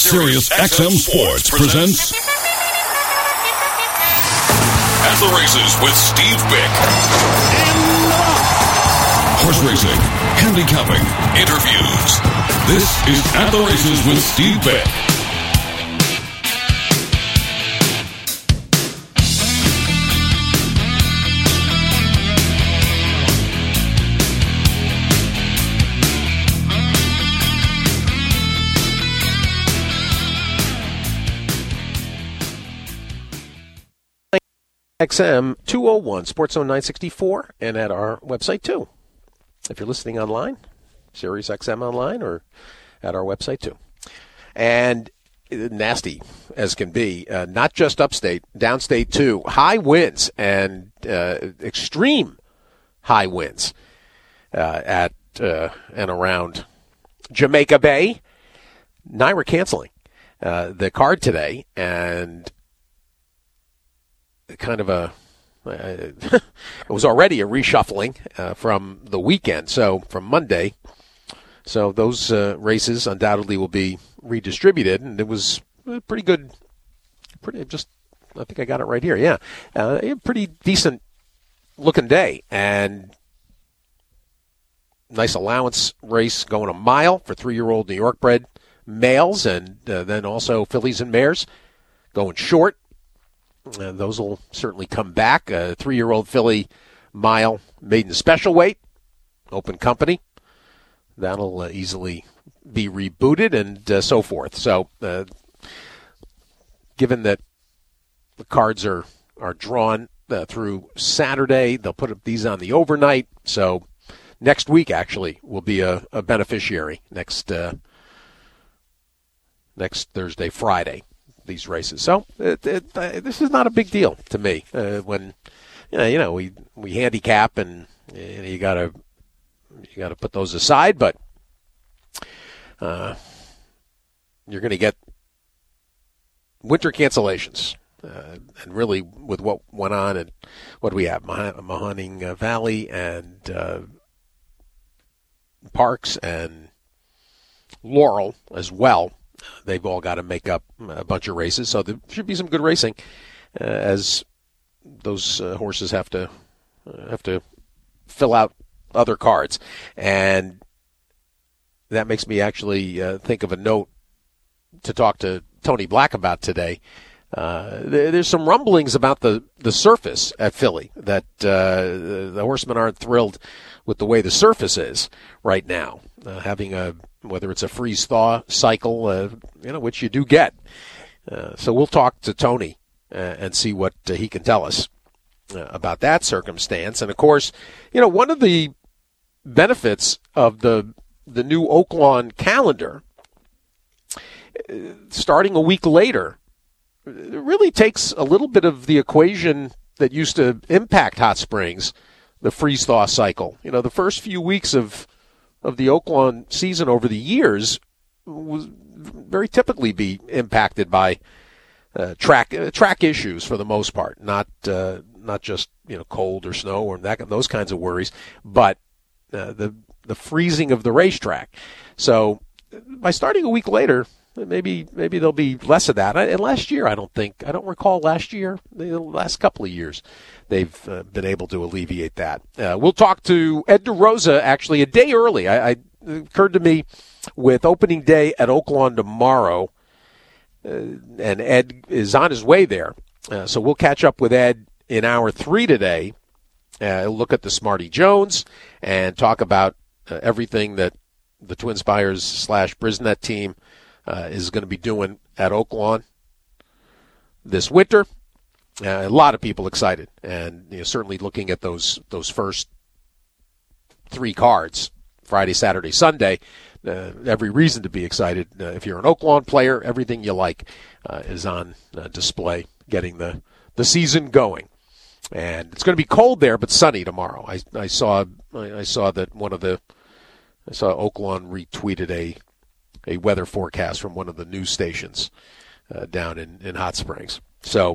Sirius XM Sports presents At the Races with Steve Bick. Horse racing, handicapping, interviews. This is At the Races with Steve Bick. XM 201, Sports Zone 964, and at our website too. If you're listening online, Sirius XM online, or at our website too. And nasty as can be, not just upstate, downstate too. High winds and extreme high winds at and around Jamaica Bay. NYRA canceling the card today, and kind of it was already a reshuffling from the weekend, so from Monday. So those races undoubtedly will be redistributed, and it was pretty good. I think I got it right here. Yeah, a pretty decent looking day, and nice allowance race going a mile for 3-year-old New York bred males, and then also fillies and mares going short. Those will certainly come back. A 3-year-old filly mile maiden special weight, open company. That'll easily be rebooted and so forth. So given that the cards are drawn through Saturday, they'll put these on the overnight. So next week actually will be a beneficiary next Thursday, Friday. These races, so this is not a big deal to me. When we handicap, and you gotta put those aside, but you're going to get winter cancellations, and really with what went on and what we have, Mahoning Valley and Parks and Laurel as well. They've all got to make up a bunch of races, so there should be some good racing as those horses have to fill out other cards. And that makes me actually think of a note to talk to Tony Black about today. There's some rumblings about the surface at Philly, that the horsemen aren't thrilled with the way the surface is right now, having whether it's a freeze-thaw cycle, which you do get. So we'll talk to Tony and see what he can tell us about that circumstance. And, of course, one of the benefits of the new Oaklawn calendar, starting a week later, it really takes a little bit of the equation that used to impact Hot Springs, the freeze-thaw cycle. The first few weeks of the Oaklawn season over the years was very typically be impacted by track issues for the most part, not just cold or snow or those kinds of worries, but the freezing of the racetrack. So by starting a week later, maybe there'll be less of that. And last year, I don't recall last year, the last couple of years, they've been able to alleviate that. We'll talk to Ed DeRosa actually a day early. It occurred to me with opening day at Oaklawn tomorrow, and Ed is on his way there. So we'll catch up with Ed in hour 3 today. Look at the Smarty Jones and talk about everything that the Twin Spires / Brisnet team is going to be doing at Oaklawn this winter. A lot of people excited, and certainly looking at those first 3 cards, Friday, Saturday, Sunday, every reason to be excited. If you're an Oaklawn player, everything you like is on display, getting the season going. And it's going to be cold there, but sunny tomorrow. I saw that I saw Oaklawn retweeted a weather forecast from one of the news stations down in Hot Springs. So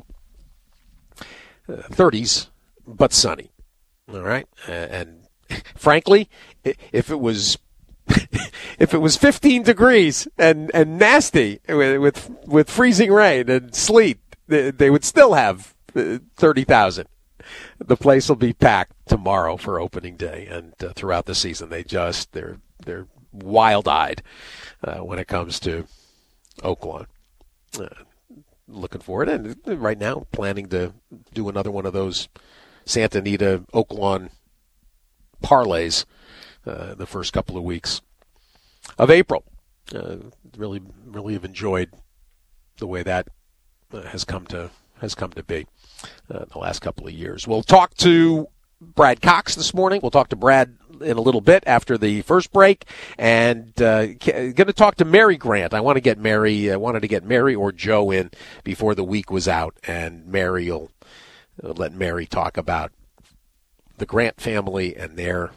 30s, but sunny. All right. And frankly, if it was if it was 15 degrees and nasty with freezing rain and sleet, they would still have 30,000. The place will be packed tomorrow for opening day, and throughout the season they're wild-eyed when it comes to Oaklawn. Looking forward, and right now planning to do another one of those Santa Anita Oaklawn parlays the first couple of weeks of April. Really have enjoyed the way that has come to be the last couple of years. We'll talk to Brad Cox this morning. We'll talk to Brad in a little bit after the first break, and going to talk to Mary Grant. I wanted to get Mary or Joe in before the week was out, and Mary will let Mary talk about the Grant family and their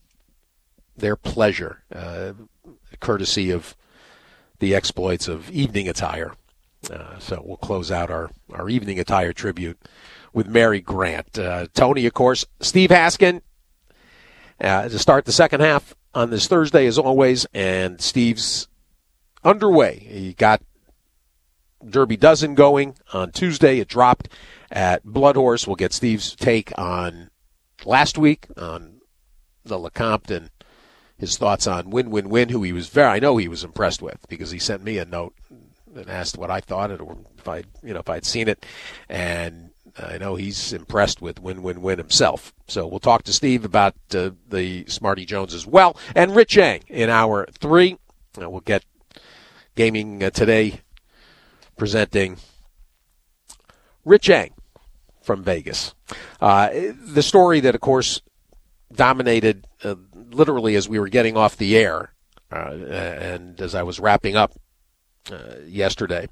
pleasure, courtesy of the exploits of evening attire. So we'll close out our evening attire tribute with Mary Grant. Tony, of course, Steve Haskin to start the second half on this Thursday, as always, and Steve's underway. He got Derby Dozen going on Tuesday. It dropped at Blood Horse. We'll get Steve's take on last week on the Lecompton, his thoughts on Win, who I know he was impressed with, because he sent me a note and asked what I thought, or if I'd seen it, and I know he's impressed with Win himself. So we'll talk to Steve about the Smarty Jones as well, and Rich Yang in hour 3. We'll get Gaming Today presenting Rich Yang from Vegas. The story that, of course, dominated literally as we were getting off the air, and as I was wrapping up yesterday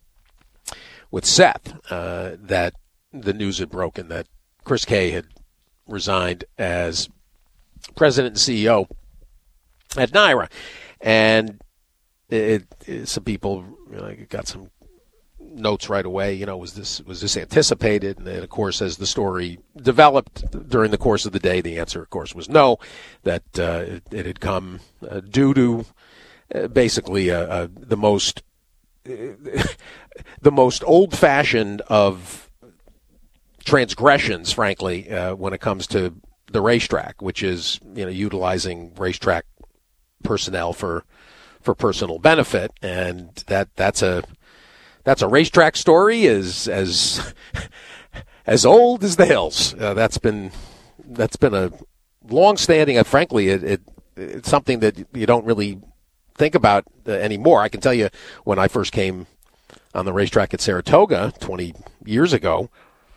with Seth, that the news had broken that Chris Kay had resigned as president and CEO at NYRA. And some people got some notes right away. Was this anticipated? And then, of course, as the story developed during the course of the day, the answer, of course, was no, that it had come due to basically the most old-fashioned of transgressions, frankly, when it comes to the racetrack, which is utilizing racetrack personnel for personal benefit, and that's a racetrack story as old as the hills. That's been a long-standing. Frankly, it's something that you don't really think about anymore. I can tell you, when I first came on the racetrack at Saratoga 20 years ago,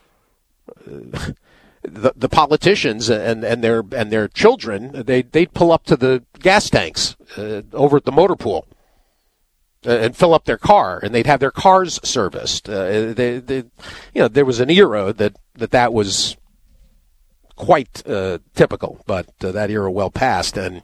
the politicians and their children, they'd pull up to the gas tanks over at the motor pool and fill up their car, and they'd have their cars serviced. There was an era that was quite typical, but that era well past, and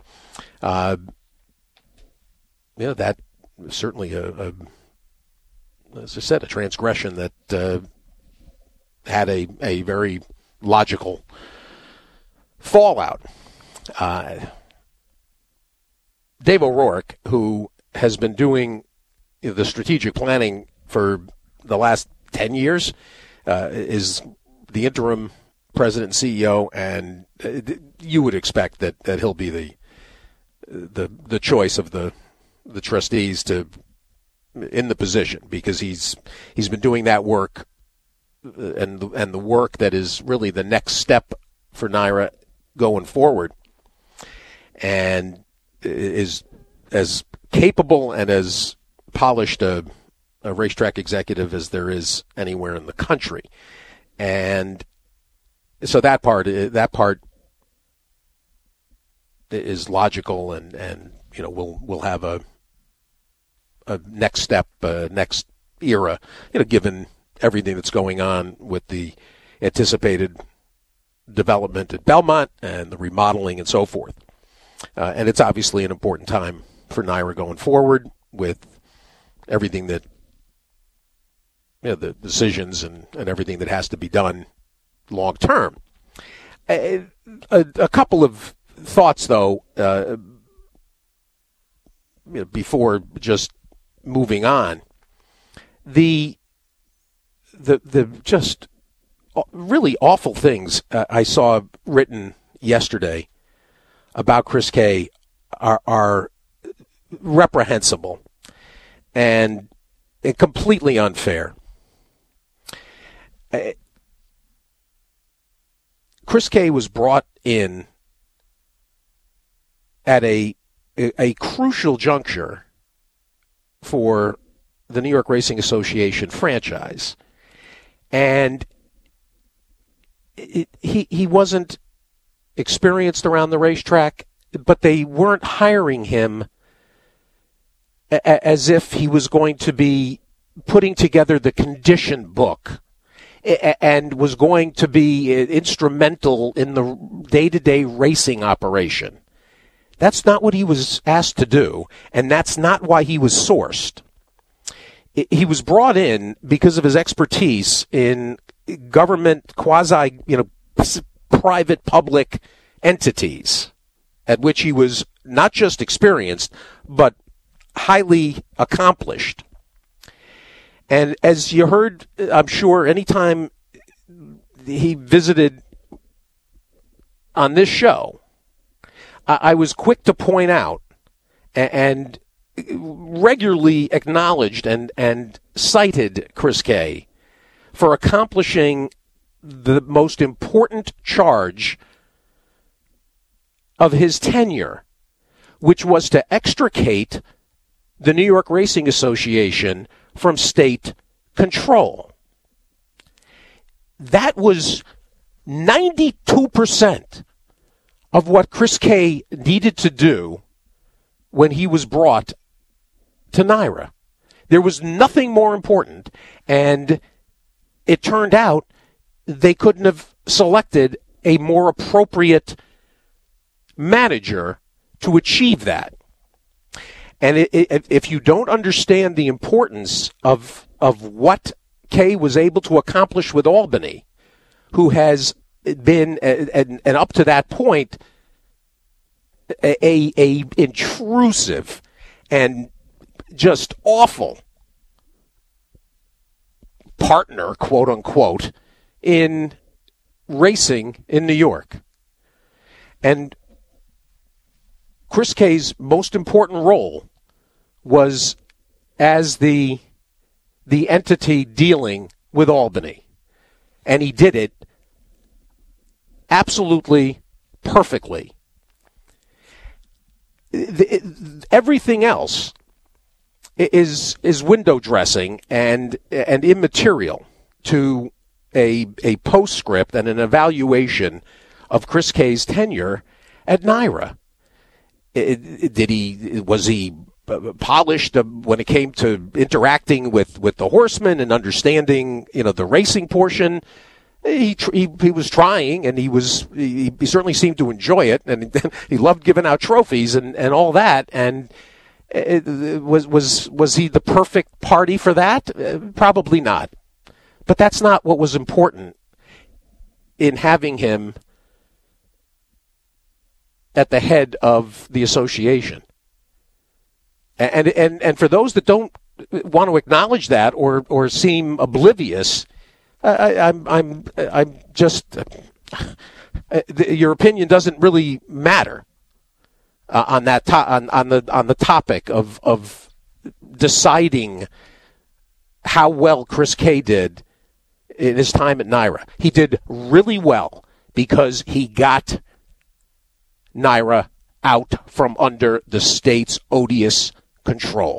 that certainly as I said, a transgression that had a very logical fallout. Dave O'Rourke, who has been doing the strategic planning for the last 10 years, is the interim president and CEO, and you would expect that he'll be the choice of the trustees in the position, because he's been doing that work and the work that is really the next step for NYRA going forward, and is as capable and as polished a racetrack executive as there is anywhere in the country. And so that part is logical, and we'll have a next step, next era, given everything that's going on with the anticipated development at Belmont and the remodeling and so forth. And it's obviously an important time for NYRA going forward with everything that, the decisions and everything that has to be done long term. A couple of thoughts, though, before just moving on. The just really awful things I saw written yesterday about Chris Kay are reprehensible and completely unfair. Chris Kay was brought in at a crucial juncture for the New York Racing Association franchise. And he wasn't experienced around the racetrack, but they weren't hiring him as if he was going to be putting together the condition book and was going to be instrumental in the day-to-day racing operation. That's not what he was asked to do, and that's not why he was sourced. He was brought in because of his expertise in government, private, public entities, at which he was not just experienced, but highly accomplished. And as you heard, I'm sure, anytime he visited on this show, I was quick to point out and regularly acknowledged and cited Chris Kay for accomplishing the most important charge of his tenure, which was to extricate the New York Racing Association from state control. That was 92% of what Chris Kay needed to do when he was brought to NYRA. There was nothing more important, and it turned out they couldn't have selected a more appropriate manager to achieve that. And if you don't understand the importance of what Kay was able to accomplish with Albany, who has been, and up to that point, a intrusive and just awful partner, quote unquote, in racing in New York. And Chris Kay's most important role was as the entity dealing with Albany. And he did it absolutely perfectly. Everything else is window dressing and immaterial to a postscript and an evaluation of Chris Kay's tenure at NYRA. Was he polished when it came to interacting with the horsemen and understanding, the racing portion? He was trying, and he certainly seemed to enjoy it, and he loved giving out trophies and all that. And was he the perfect party for that? Probably not. But that's not what was important in having him at the head of the association. And for those that don't want to acknowledge that or seem oblivious, I'm just your opinion doesn't really matter on that on the topic of deciding how well Chris Kay did in his time at NYRA. He did really well because he got NYRA out from under the state's odious control.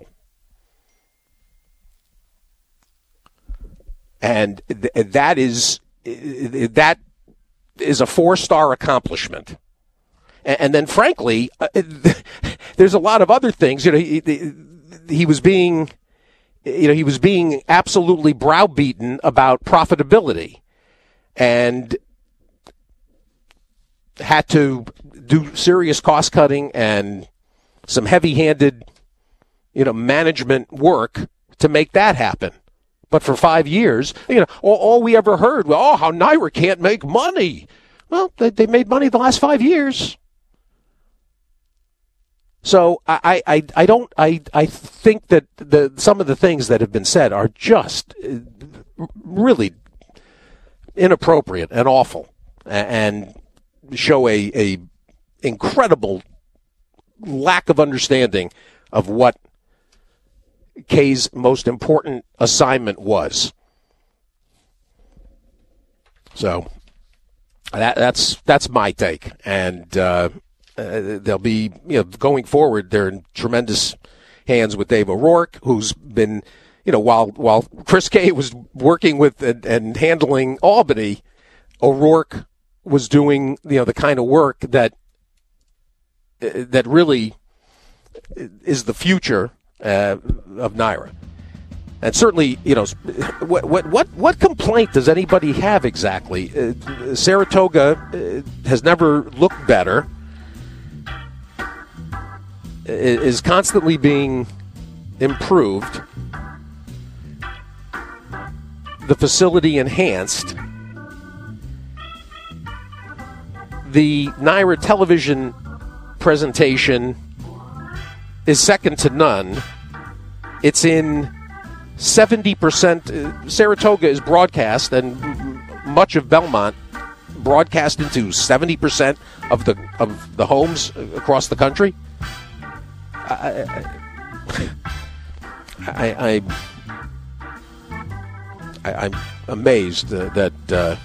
And that is a 4-star accomplishment. And then, frankly, there's a lot of other things. He was being absolutely browbeaten about profitability, and had to do serious cost cutting and some heavy-handed, management work to make that happen. But for 5 years, all we ever heard was, how NYRA can't make money. Well, they made money the last 5 years. So I think that some of the things that have been said are just really inappropriate and awful, and show a incredible lack of understanding of what Kay's most important assignment was. So that's my take, and they'll be, going forward, they're in tremendous hands with Dave O'Rourke, who's been, while Chris Kay was working with and handling Albany, O'Rourke was doing, the kind of work that really is the future of NYRA. And certainly, what complaint does anybody have exactly? Saratoga has never looked better, is constantly being improved, the facility enhanced. The NYRA television presentation is second to none. It's in 70%. Saratoga is broadcast, and much of Belmont broadcast into 70% of the homes across the country. I'm amazed that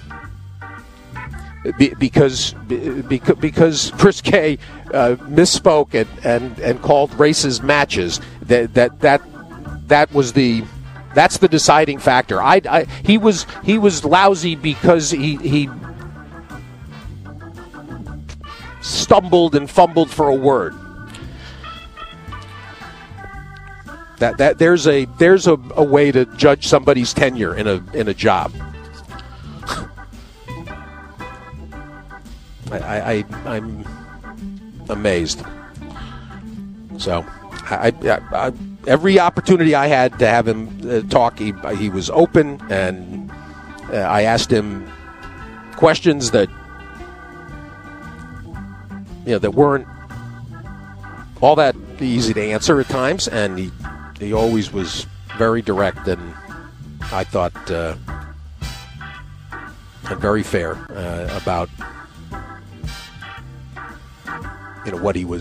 because Chris Kay misspoke and called races matches, that's the deciding factor. He was lousy because he stumbled and fumbled for a word. That there's a way to judge somebody's tenure in a job. I'm amazed. So I every opportunity I had to have him talk, he was open, and I asked him questions that that weren't all that easy to answer at times, and he always was very direct, and I thought and very fair about what he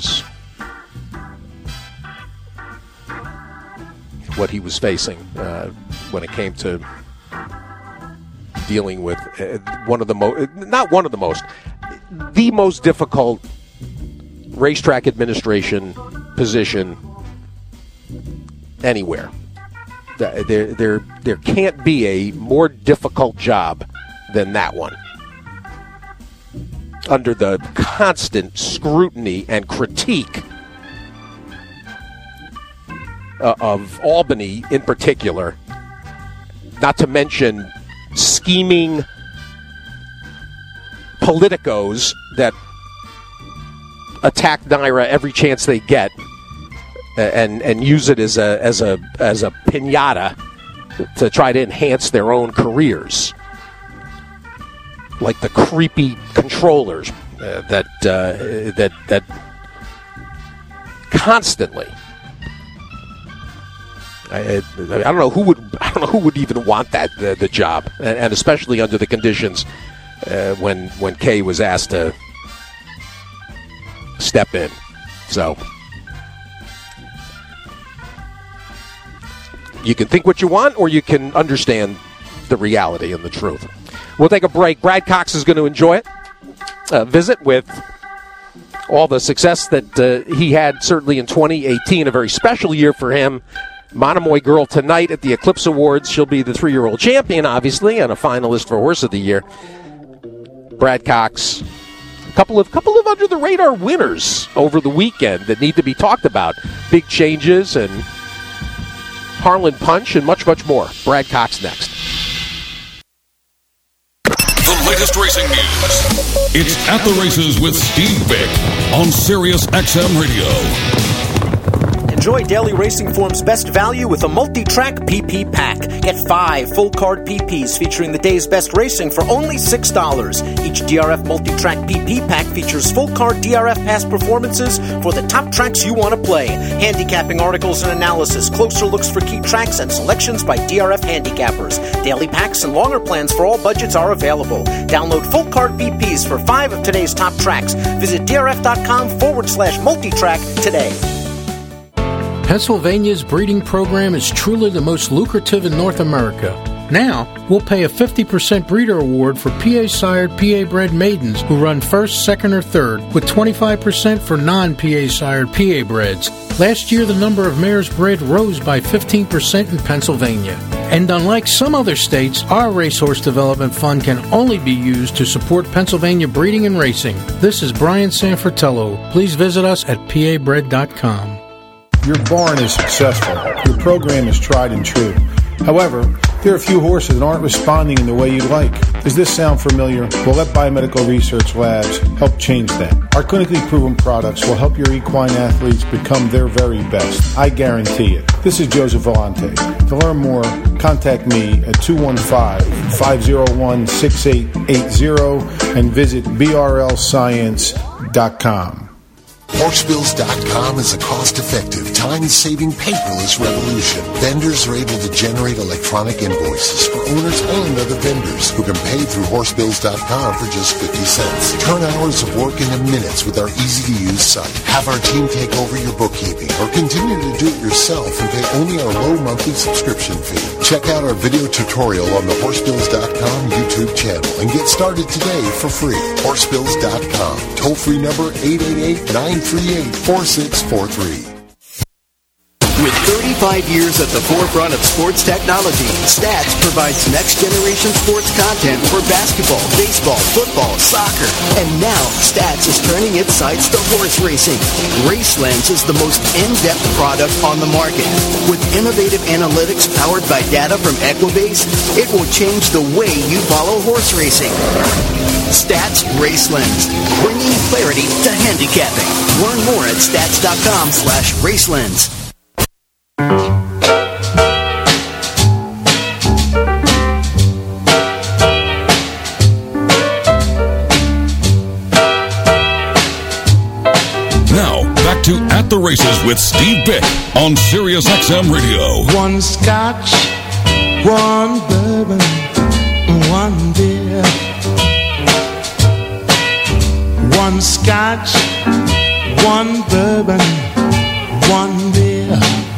was facing when it came to dealing with the most difficult racetrack administration position anywhere. There can't be a more difficult job than that one, under the constant scrutiny and critique of Albany in particular, not to mention scheming politicos that attack NYRA every chance they get, and use it as a piñata to try to enhance their own careers, like the creepy controllers that constantly. I don't know who would even want that the job, and especially under the conditions when Kay was asked to step in. So you can think what you want, or you can understand the reality and the truth. We'll take a break. Brad Cox is going to enjoy it. Visit with all the success that he had certainly in 2018, a very special year for him. Monomoy Girl tonight at the Eclipse Awards. She'll be the 3-year-old champion, obviously, and a finalist for Horse of the Year. Brad Cox. A couple of under-the-radar winners over the weekend that need to be talked about. Big changes and Harlan Punch and much, much more. Brad Cox next. The latest racing news. It's At the Races with Steve Vick on Sirius XM Radio. Enjoy Daily Racing Form's best value with a multi-track PP pack. Get 5 full-card PPs featuring the day's best racing for only $6. Each DRF multi-track PP pack features full-card DRF past performances for the top tracks you want to play. Handicapping articles and analysis, closer looks for key tracks, and selections by DRF handicappers. Daily packs and longer plans for all budgets are available. Download full-card PPs for 5 of today's top tracks. Visit drf.com/multitrack today. Pennsylvania's breeding program is truly the most lucrative in North America. Now, we'll pay a 50% breeder award for PA-sired, PA-bred maidens who run first, second, or third, with 25% for non-PA-sired PA-breds. Last year, the number of mares bred rose by 15% in Pennsylvania. And unlike some other states, our Racehorse Development Fund can only be used to support Pennsylvania breeding and racing. This is Brian Sanfratello. Please visit us at pabred.com. Your barn is successful. Your program is tried and true. However, there are a few horses that aren't responding in the way you'd like. Does this sound familiar? Well, let Biomedical Research Labs help change that. Our clinically proven products will help your equine athletes become their very best. I guarantee it. This is Joseph Vellante. To learn more, contact me at 215-501-6880 and visit brlscience.com. Horsebills.com is a cost-effective, time-saving, paperless revolution. Vendors are able to generate electronic invoices for owners and other vendors who can pay through Horsebills.com for just 50 cents. Turn hours of work into minutes with our easy-to-use site. Have our team take over your bookkeeping or continue to do it yourself and pay only our low monthly subscription fee. Check out our video tutorial on the Horsebills.com YouTube channel and get started today for free. Horsebills.com. Toll-free number 888-938-4643. With 35 years at the forefront of sports technology, Stats provides next-generation sports content for basketball, baseball, football, soccer. And now, Stats is turning its sights to horse racing. RaceLens is the most in-depth product on the market. With innovative analytics powered by data from Equibase, it will change the way you follow horse racing. Stats RaceLens, bringing clarity to handicapping. Learn more at stats.com/RaceLens. Now, back to At the Races with Steve Bick on Sirius XM Radio. One scotch, one bourbon, one beer. One scotch, one bourbon, one beer.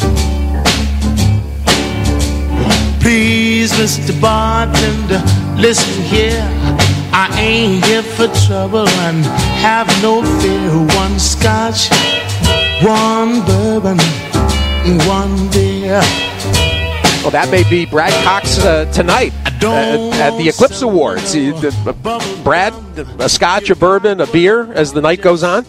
Please, Mr. Bartender, listen here. I ain't here for trouble and have no fear. One scotch, one bourbon, one beer. Well, that may be Brad Cox tonight at the Eclipse Awards. Brad, a scotch, a bourbon, a beer as the night goes on?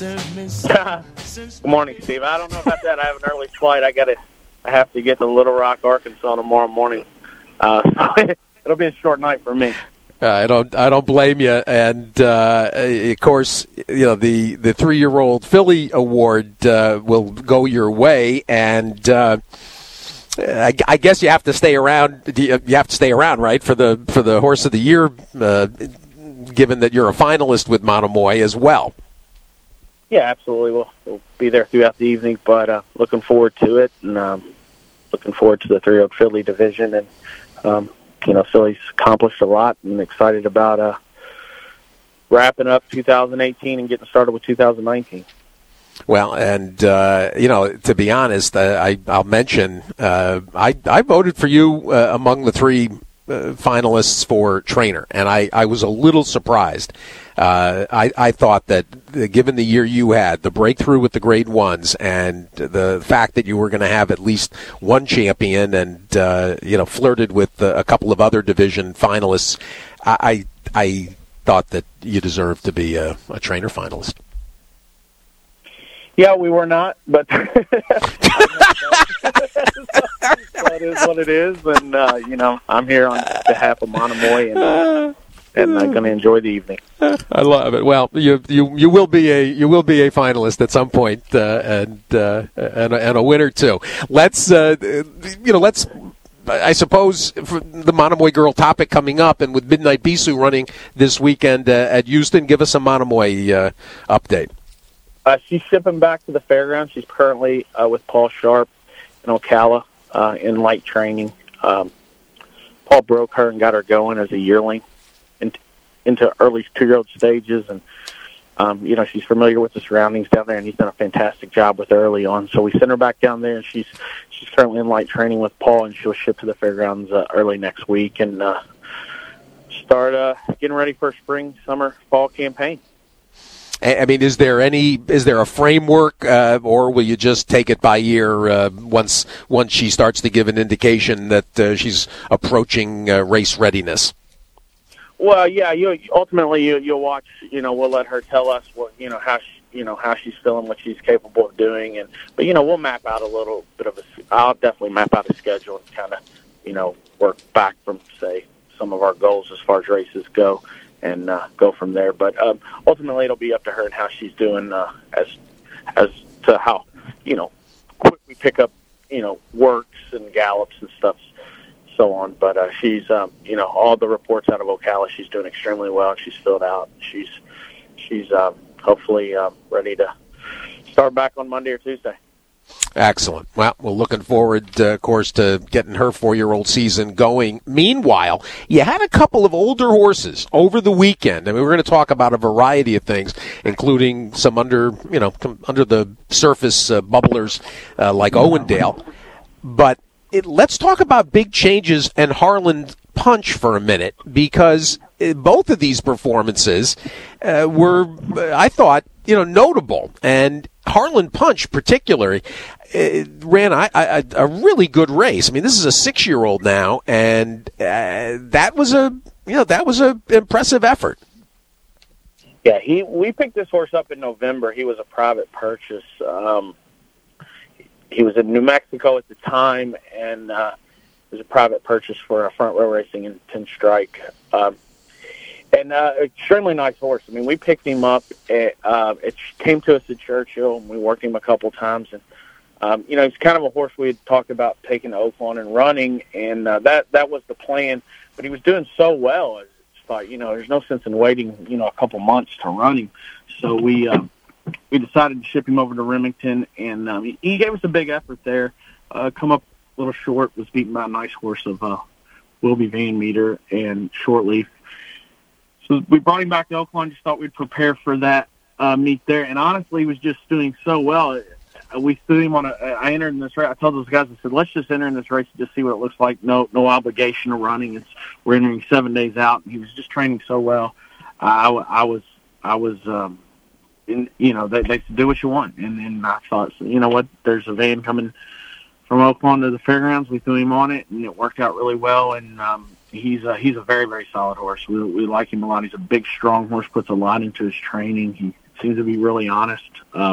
Good morning, Steve. I don't know about that. I have an early flight. I have to get to Little Rock, Arkansas tomorrow morning. So it'll be a short night for me. I don't blame you. And of course, you know, the 3-year-old filly award will go your way, and I guess you have to stay around. You have to stay around, right, for the Horse of the Year, given that you're a finalist with Monomoy as well. Yeah, absolutely. We'll be there throughout the evening, but looking forward to it, and looking forward to the 3-year-old filly division, and filly's accomplished a lot, and excited about wrapping up 2018 and getting started with 2019. Well, and to be honest, I'll mention I voted for you among the 3 finalists for trainer, and I was a little surprised. I thought that given the year you had, the breakthrough with the Grade 1s, and the fact that you were going to have at least one champion, and flirted with a couple of other division finalists, I thought that you deserved to be a trainer finalist. Yeah, we were not, but that is what it is. And I'm here on behalf of Monomoy, and and going to enjoy the evening. I love it. Well, you will be a finalist at some point, and a winner too. Let's I suppose for the Monomoy girl topic coming up, and with Midnight Bisou running this weekend at Houston, give us a Monomoy update. She's shipping back to the fairgrounds. She's currently with Paul Sharp in Ocala in light training. Paul broke her and got her going as a yearling into early 2-year-old stages, and she's familiar with the surroundings down there, and he's done a fantastic job with her early on. So we sent her back down there, and she's currently in light training with Paul, and she'll ship to the fairgrounds early next week and start getting ready for a spring, summer, fall campaign. I mean, is there a framework, or will you just take it by ear once she starts to give an indication that she's approaching race readiness? Well, yeah. You'll watch. We'll let her tell us what how she's feeling, what she's capable of doing, but we'll map out a little bit of I'll definitely map out a schedule and kind of work back from say some of our goals as far as races go, and go from there. But ultimately, it'll be up to her and how she's doing as to how quick we pick up works and gallops and stuff. So on, but she's all the reports out of Ocala, she's doing extremely well. She's filled out. She's hopefully ready to start back on Monday or Tuesday. Excellent. Well, we're looking forward, of course, to getting her 4-year-old season going. Meanwhile, you had a couple of older horses over the weekend, and we were going to talk about a variety of things, including some under the surface bubblers like Owendale, but. Let's talk about big changes and Harlan Punch for a minute, because both of these performances were, I thought, notable. And Harlan Punch, particularly, ran a really good race. I mean, this is a 6-year-old now, and that was a impressive effort. Yeah, we picked this horse up in November. He was a private purchase. He was in New Mexico at the time, and it was a private purchase for a front row racing in Pinstrike. Extremely nice horse. I mean, we picked him up. It came to us at Churchill, and we worked him a couple times. And he's kind of a horse we had talked about taking to Oaklawn and running, and that was the plan. But he was doing so well, I thought, there's no sense in waiting, a couple months to run him. So we decided to ship him over to Remington, and he gave us a big effort there. Come up a little short, was beaten by a nice horse of Wilby Van Meter and Shortleaf. So we brought him back to Oaklawn, just thought we'd prepare for that meet there. And honestly, he was just doing so well. We threw him on I entered in this race. I told those guys, I said, let's just enter in this race and just see what it looks like. No obligation of running. We're entering 7 days out, and he was just training so well. I was they said, do what you want. And I thought, what, there's a van coming from Oaklawn to the fairgrounds. We threw him on it, and it worked out really well. And he's a very, very solid horse. We like him a lot. He's a big, strong horse, puts a lot into his training. He seems to be really honest.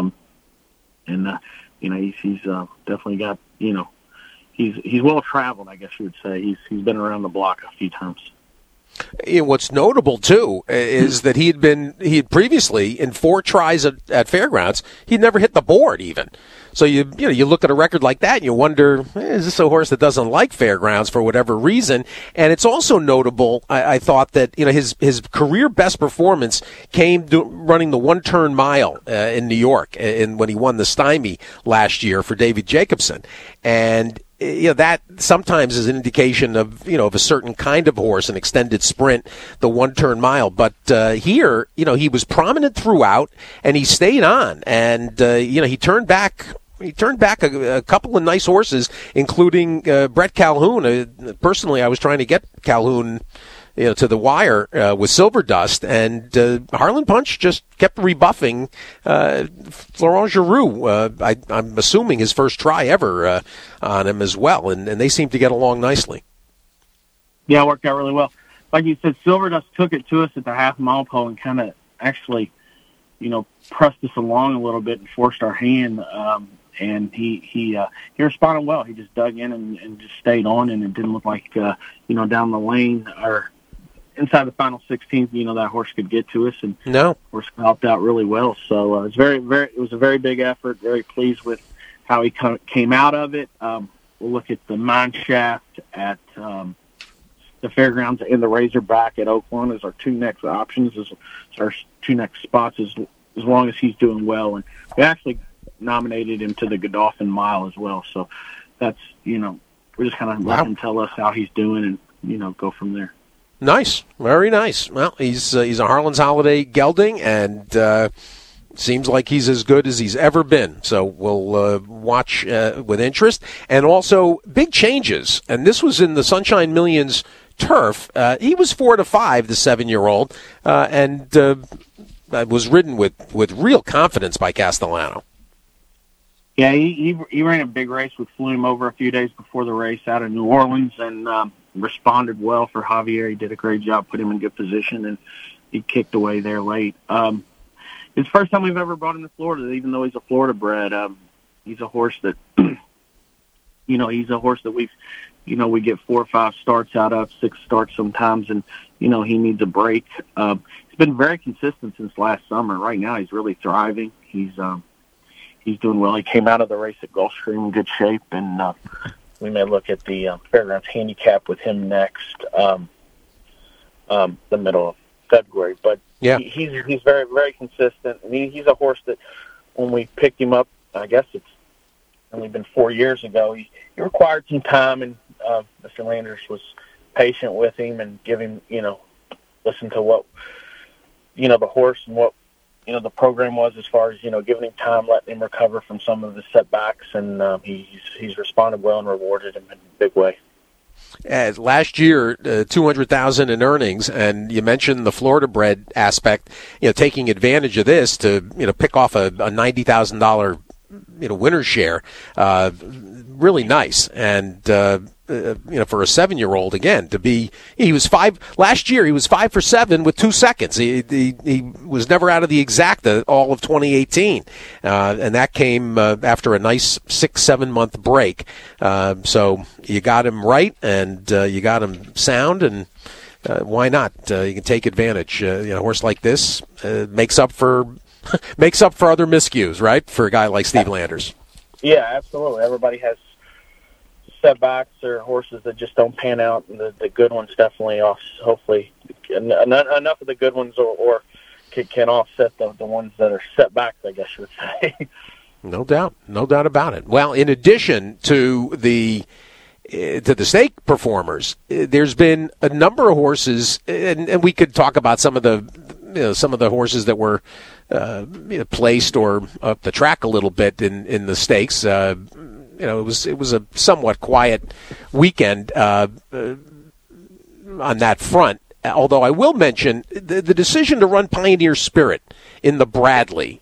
He's definitely got, he's well-traveled, I guess you would say. He's been around the block a few times. What's notable too is that he had previously in 4 tries at fairgrounds, he'd never hit the board even. So you look at a record like that and you wonder, is this a horse that doesn't like fairgrounds for whatever reason? And it's also notable, I thought, that his career best performance came running the 1-turn mile in New York, when he won the Stymie last year for David Jacobson, and that sometimes is an indication of of a certain kind of horse, an extended sprint, the 1-turn mile. But here, he was prominent throughout, and he stayed on, and he turned back. He turned back a couple of nice horses, including Brett Calhoun. Personally, I was trying to get Calhoun to the wire with Silver Dust, and Harlan Punch just kept rebuffing Florent Giroux. I'm assuming his first try ever on him as well, and they seem to get along nicely. Yeah, it worked out really well. Like you said, Silver Dust took it to us at the half-mile pole and kind of actually, pressed us along a little bit and forced our hand. And he responded well. He just dug in and just stayed on, and it didn't look like down the lane or inside the final 16, that horse could get to us, and no, horse helped out really well. So it's it was a very big effort. Very pleased with how he came out of it. We'll look at the Mine Shaft at the Fairgrounds and the Razorback at Oaklawn as our two next options, as our two next spots, as long as he's doing well. And we actually nominated him to the Godolphin Mile as well. So that's, we're just kind of let him tell us how he's doing and, go from there. Nice. Very nice. Well, he's a Harlan's Holiday gelding, and seems like he's as good as he's ever been. So we'll watch with interest. And also, big changes. And this was in the Sunshine Millions turf. He was 4-5, the 7-year-old, and was ridden with real confidence by Castellano. Yeah, he ran a big race with Flume over a few days before the race out of New Orleans, and responded well for Javier. He did a great job, put him in good position, and he kicked away there late. It's the first time we've ever brought him to Florida, even though he's a Florida bred. He's a horse that, he's a horse that we get 4 or 5 starts out of, 6 starts sometimes, and, he needs a break. He's been very consistent since last summer. Right now he's really thriving. He's doing well. He came out of the race at Gulfstream in good shape, and we may look at the Fairgrounds handicap with him next, the middle of February. But yeah, he's very, very consistent. And he's a horse that when we picked him up, I guess it's only been 4 years ago, he required some time, and Mr. Landers was patient with him and give him, listen to what, the horse and what, the program was as far as, giving him time, letting him recover from some of the setbacks, and he's responded well and rewarded him in a big way. Last year, $200,000 in earnings, and you mentioned the Florida bred aspect, taking advantage of this to, pick off a $90,000, winner's share, really nice. And, for a 7-year-old, again, he was 5 last year. He was 5 for 7 with 2 seconds. He was never out of the exacta all of 2018, and that came after a nice 6-7 month break. So you got him right, and you got him sound, and why not? You can take advantage. A horse like this makes up for other miscues, right? For a guy like Steve Landers. Yeah, absolutely. Everybody has setbacks or horses that just don't pan out, and the good ones definitely hopefully enough of the good ones or can offset the ones that are setbacks, I guess you would say. No doubt about it. Well, in addition to the stake performers, there's been a number of horses, and we could talk about some of the horses that were placed or up the track a little bit in the stakes. It was a somewhat quiet weekend on that front. Although I will mention the decision to run Pioneer Spirit in the Bradley.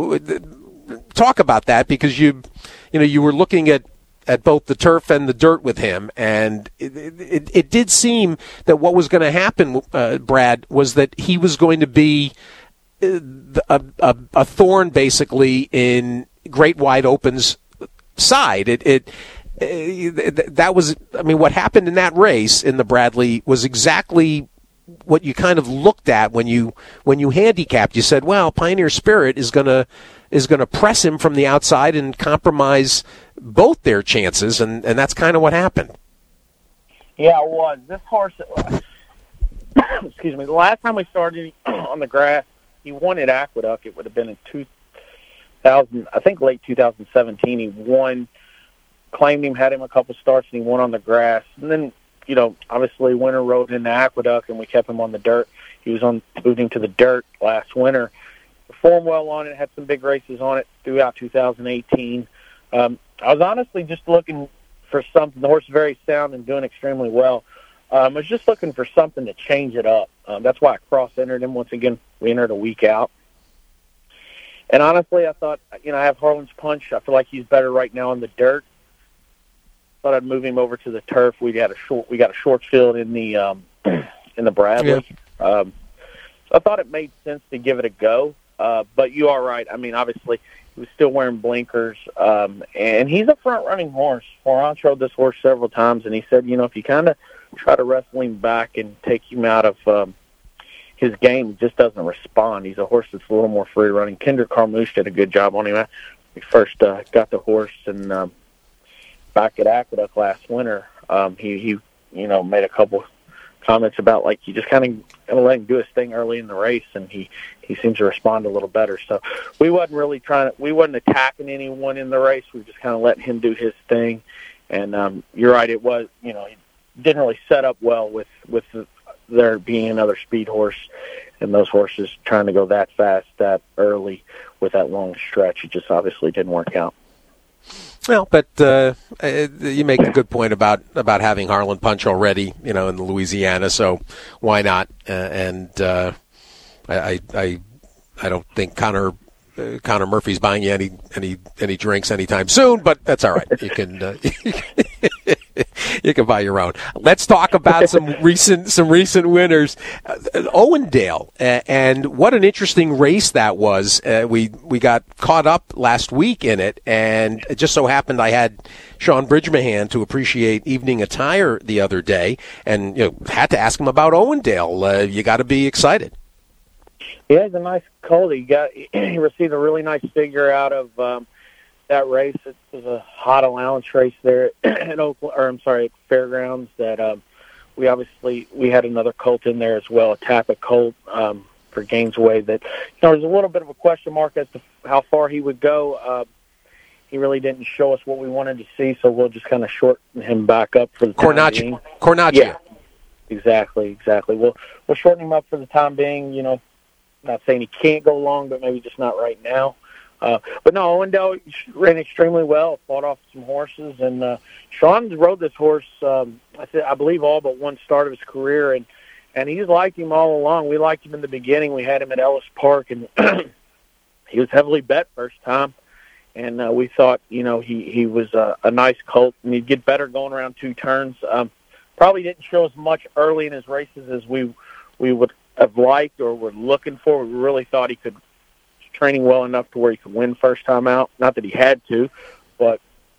Talk about that, because you were looking at both the turf and the dirt with him, and it did seem that what was going to happen, Brad, was that he was going to be a thorn basically in Great Wide Open's side. That was, what happened in that race in the Bradley was exactly what you kind of looked at when you handicapped. You said, well, Pioneer Spirit is going to press him from the outside and compromise both their chances, and that's kind of what happened. Yeah, it was. This horse, excuse me, the last time we started on the grass, he won at Aqueduct. It would have been in 2000, I think late 2017. He won, claimed him, had him a couple starts, and he won on the grass. And then, obviously winter rode into Aqueduct, and we kept him on the dirt. He was moving to the dirt last winter. Performed well on it, had some big races on it throughout 2018. I was honestly just looking for something. The horse is very sound and doing extremely well. I was just looking for something to change it up. That's why I cross-entered him. Once again, we entered a week out. And honestly, I thought, I have Harlan's Punch. I feel like he's better right now on the dirt. Thought I'd move him over to the turf. We got a short field in the Bradley. Yeah. So I thought it made sense to give it a go. But you are right. Obviously, he was still wearing blinkers. And he's a front-running horse. Florence rode this horse several times, and he said, if you kind of try to wrestle him back and take him out of his game. He just doesn't respond. He's a horse that's a little more free running. Kendrick Carmouche did a good job on him. We first got the horse and back at Aqueduct last winter. He made a couple comments about like you just kind of let him do his thing early in the race, and he seems to respond a little better. So we wasn't attacking anyone in the race. We were just kind of letting him do his thing. And you're right, it was, he didn't really set up well with there being another speed horse and those horses trying to go that fast that early with that long stretch. It just obviously didn't work out. Well, but you make a good point about having Harlan Punch already, in Louisiana. So why not? I don't think Connor Murphy's buying you any drinks anytime soon, but that's all right. You can you can buy your own. Let's talk about some recent winners. Owendale, and what an interesting race that was. We got caught up last week in it, and it just so happened I had Sean Bridgmohan to appreciate evening attire the other day, and had to ask him about Owendale. You got to be excited. Yeah, it's a nice colt. He received a really nice figure out of that race. It was a hot allowance race there at Fairgrounds. That we had another colt in there as well, a Tappa colt for Gainesway. That there's a little bit of a question mark as to how far he would go. He really didn't show us what we wanted to see, so we'll just kind of shorten him back up for the time being. Cornacchio. Yeah, exactly. We'll shorten him up for the time being. Not saying he can't go long, but maybe just not right now. But no, Owendale ran extremely well, fought off some horses, and Sean rode this horse, I believe, all but one start of his career, and he's liked him all along. We liked him in the beginning. We had him at Ellis Park, and he was heavily bet first time, and we thought, he was a nice colt, and he'd get better going around two turns. Probably didn't show as much early in his races as we would have liked or were looking for. We really thought he could training well enough to where he could win first time out. Not that he had to, but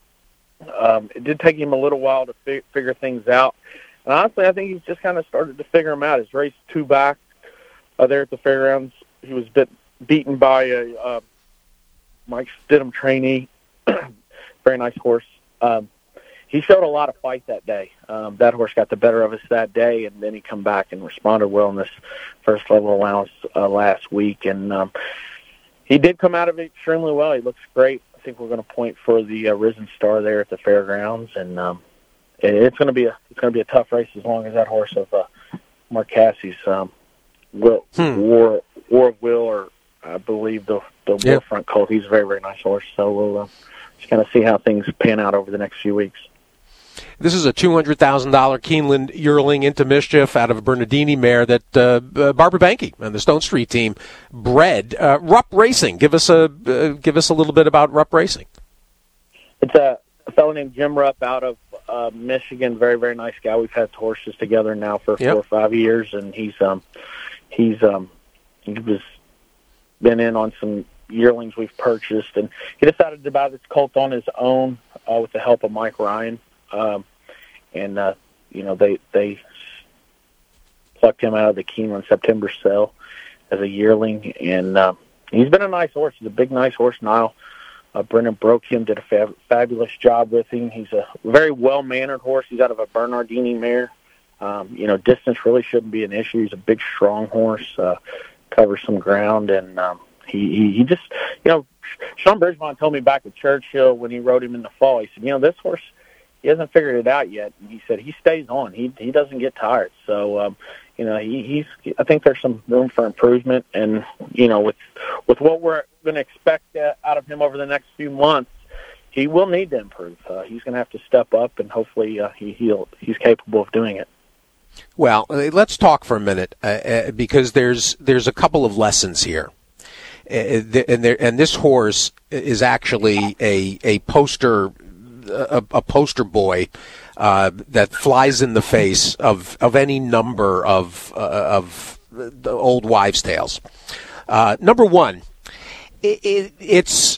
it did take him a little while to figure things out. And honestly, I think he's just kind of started to figure them out. His race 2 back there at the Fairgrounds, he was beaten by a Mike Stidham trainee. Very nice horse. He showed a lot of fight that day. That horse got the better of us that day, and then he come back and responded well in this first level allowance last week. And he did come out of it extremely well. He looks great. I think we're going to point for the Risen Star there at the Fairgrounds, and it's going to be a tough race as long as that horse of Mark Cassie's War of Will, or I believe the Warfront colt. He's a very, very nice horse. So we'll just kind of see how things pan out over the next few weeks. This is a $200,000 Keeneland yearling into mischief out of a Bernardini mare that Barbara Banke and the Stone Street team bred. Rupp Racing. Give us a little bit about Rupp Racing. It's a fellow named Jim Rupp out of Michigan. Very, very nice guy. We've had horses together now for 4 or 5 years, and he's been in on some yearlings we've purchased, and he decided to buy this colt on his own with the help of Mike Ryan. They plucked him out of the Keeneland September sale as a yearling, and he's been a nice horse. He's a big, nice horse. Niall Brennan broke him, did a fabulous job with him. He's a very well-mannered horse. He's out of a Bernardini mare. Distance really shouldn't be an issue. He's a big, strong horse, covers some ground, and he just, Sean Bridgman told me back at Churchill when he rode him in the fall, he said, this horse, he hasn't figured it out yet. And he said he stays on. He doesn't get tired. So, I think there's some room for improvement. And, with what we're going to expect out of him over the next few months, he will need to improve. He's going to have to step up, and hopefully he's capable of doing it. Well, let's talk for a minute because there's a couple of lessons here. And this horse is actually a poster boy that flies in the face of any number of the old wives' tales. Number one, it's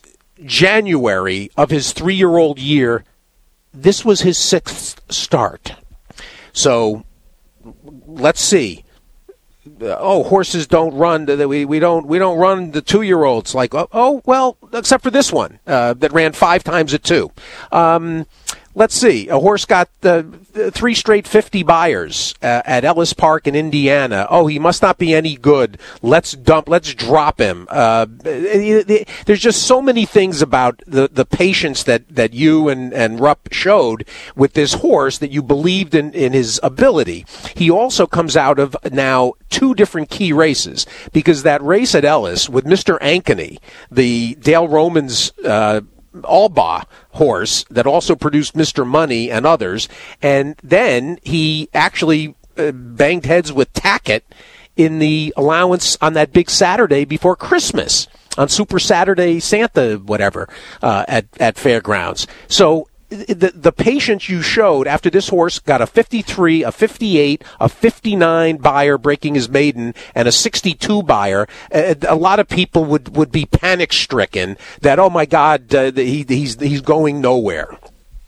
January of his 3-year-old year. This was his 6th start. So let's see. Horses don't run. We don't run the 2-year-olds like well, except for this one that ran 5 times at 2. Let's see. A horse got 3 straight 50 buyers at Ellis Park in Indiana. He must not be any good. Let's drop him. There's just so many things about the patience that you and Rupp showed with this horse that you believed in his ability. He also comes out of now 2 different key races, because that race at Ellis with Mr. Ankeny, the Dale Romans Alba horse that also produced Mr. Money and others, and then he actually banged heads with Tackett in the allowance on that big Saturday before Christmas, on Super Saturday Santa whatever at Fairgrounds. So the patience you showed after this horse got a 53, a 58, a 59 buyer breaking his maiden, and a 62 buyer, a lot of people would be panic stricken that, oh my God, he's going nowhere.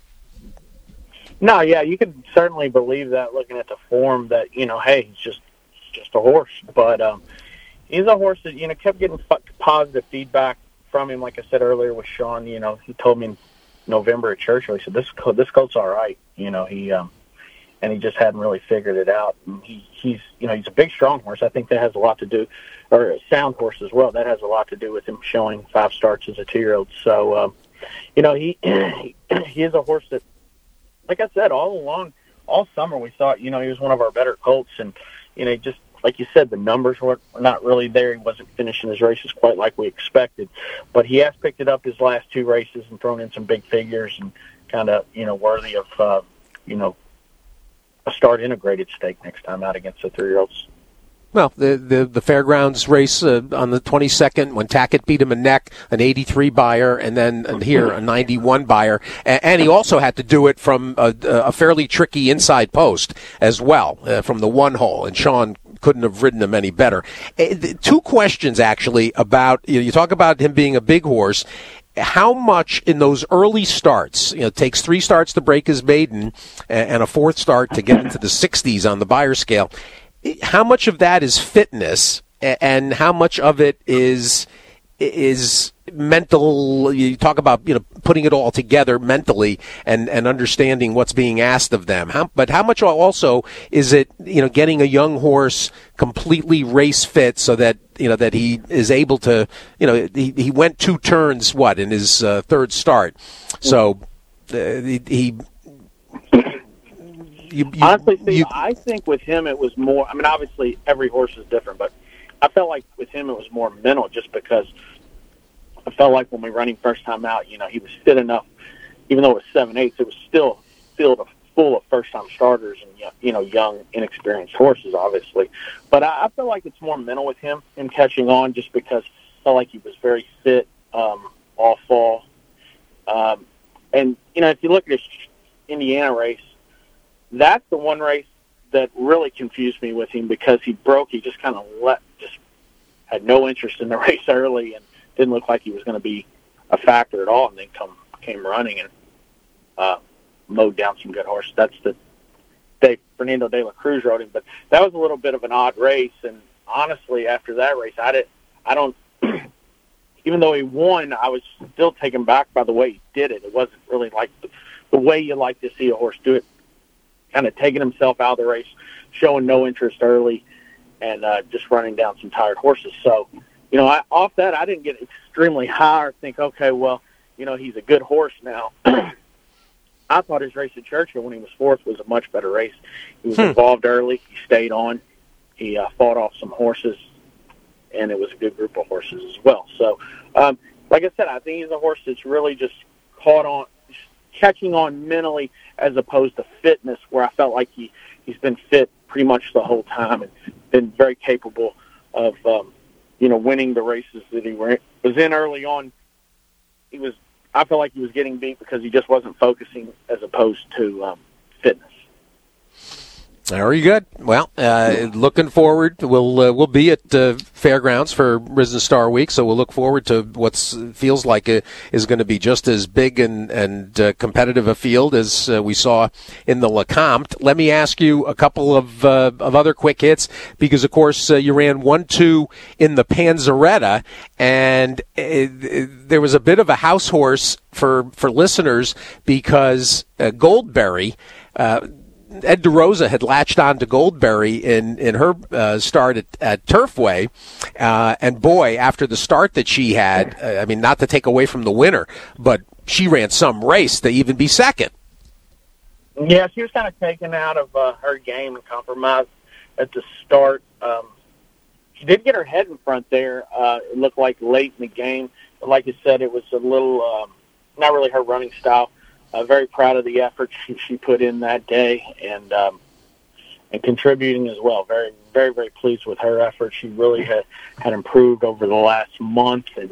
No, yeah, you could certainly believe that looking at the form that, hey, he's just a horse. But he's a horse that, kept getting positive feedback from him. Like I said earlier with Sean, he told me in November at Churchill, he said, this colt's all right. And he just hadn't really figured it out. And he's a big, strong horse. I think that has a lot to do, or a sound horse as well. That has a lot to do with him showing 5 starts as a 2-year-old. So, he is a horse that, like I said, all along, all summer we thought, he was one of our better colts. And, just like you said, the numbers were not really there. He wasn't finishing his races quite like we expected. But he has picked it up his last 2 races and thrown in some big figures and kind of, worthy of, a start integrated stake next time out against the 3-year-olds. Well, the Fairgrounds race on the 22nd, when Tackett beat him in neck, an 83 buyer, and then here a 91 buyer. And he also had to do it from a fairly tricky inside post as well, from the 1 hole. And Sean couldn't have ridden him any better. 2 questions, actually, about, you talk about him being a big horse. How much in those early starts, it takes 3 starts to break his maiden and a 4th start to get into the 60s on the buyer scale. How much of that is fitness, and how much of it is mental? You talk about putting it all together mentally and understanding what's being asked of them. But how much also is it getting a young horse completely race fit so that that he is able to he went 2 turns in his 3rd start, so Honestly, I think with him it was more, obviously every horse is different, but I felt like with him it was more mental, just because I felt like when we run him first time out, he was fit enough, even though it was 7/8, it was still filled full of first-time starters and, young, inexperienced horses, obviously. But I feel like it's more mental with him catching on, just because I felt like he was very fit all fall. And, if you look at his Indiana race, that's the one race that really confused me with him, because he just kind of had no interest in the race early and didn't look like he was going to be a factor at all, and then came running and mowed down some good horses. That's the day Fernando de la Cruz rode him, but that was a little bit of an odd race. And honestly, after that race, I don't even though he won, I was still taken back by the way he did it. It wasn't really like the way you like to see a horse do it, kind of taking himself out of the race, showing no interest early, and just running down some tired horses. So, off that, I didn't get extremely high or think, okay, well, he's a good horse now. I thought his race at Churchill when he was 4th was a much better race. He was involved early. He stayed on. He fought off some horses, and it was a good group of horses as well. So, like I said, I think he's a horse that's really just catching on mentally, as opposed to fitness, where I felt like he's been fit pretty much the whole time and been very capable of winning the races that he was in early on. I felt like he was getting beat because he just wasn't focusing, as opposed to fitness. Very good. Well, looking forward. We'll be at Fairgrounds for Risen Star Week, so we'll look forward to what feels like is going to be just as big and competitive a field as we saw in the LeCompte. Let me ask you a couple of other quick hits, because of course you ran 1-2 in the Panzeretta, and there was a bit of a house horse for listeners because Goldberry. Ed DeRosa had latched on to Goldberry in her start at Turfway, and boy, after the start that she had, I mean, not to take away from the winner, but she ran some race to even be second. Yeah, she was kind of taken out of her game and compromised at the start. She did get her head in front there. It looked like late in the game, but like you said, it was a little not really her running style. Very proud of the effort she put in that day, and contributing as well. Very, very, very pleased with her effort. She really had improved over the last month, and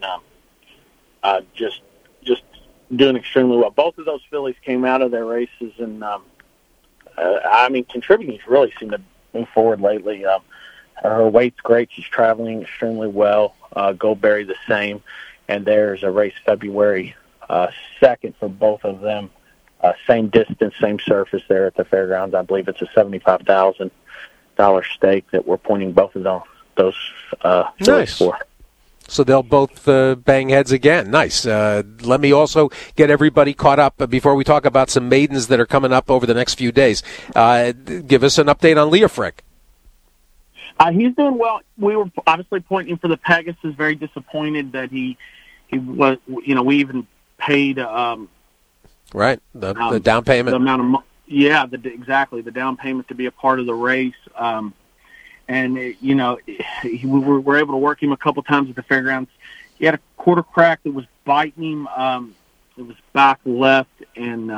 just doing extremely well. Both of those fillies came out of their races, and contributing really seemed to move forward lately. Her weight's great. She's traveling extremely well. Goldberry the same, and there's a race February 2nd for both of them. Same distance, same surface there at the Fairgrounds. I believe it's a $75,000 stake that we're pointing both of those nice for. So they'll both bang heads again. Nice. Let me also get everybody caught up before we talk about some maidens that are coming up over the next few days. Give us an update on Leofric. He's doing well. We were obviously pointing for the Pegasus. Very disappointed that he was. We even paid right the down payment. The amount of exactly the down payment to be a part of the race. We were able to work him a couple times at the Fairgrounds. He had a quarter crack that was biting him. It was back left, and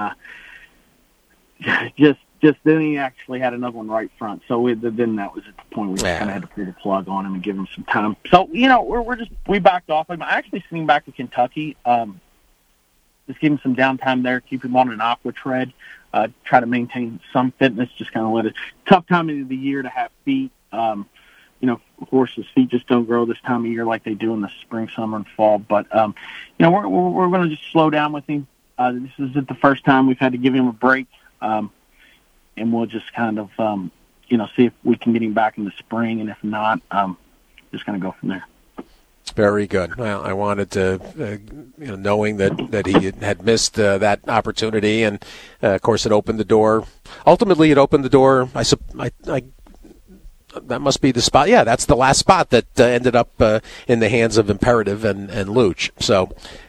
just then he actually had another one right front. So then that was at the point we just kind of had to pull the plug on him and give him some time. So we backed off him. I actually sent him back to Kentucky. Just give him some downtime there, keep him on an aqua tread, try to maintain some fitness, just kind of let it. Tough time of the year to have feet. Horses' feet just don't grow this time of year like they do in the spring, summer, and fall. But, we're going to just slow down with him. This isn't the first time we've had to give him a break. And we'll just kind of, see if we can get him back in the spring. And if not, just going to go from there. Very good. Well, I wanted to, knowing that he had missed that opportunity, and of course it opened the door. Ultimately, it opened the door. That must be the spot. Yeah, that's the last spot that ended up in the hands of Imperative and Luch. So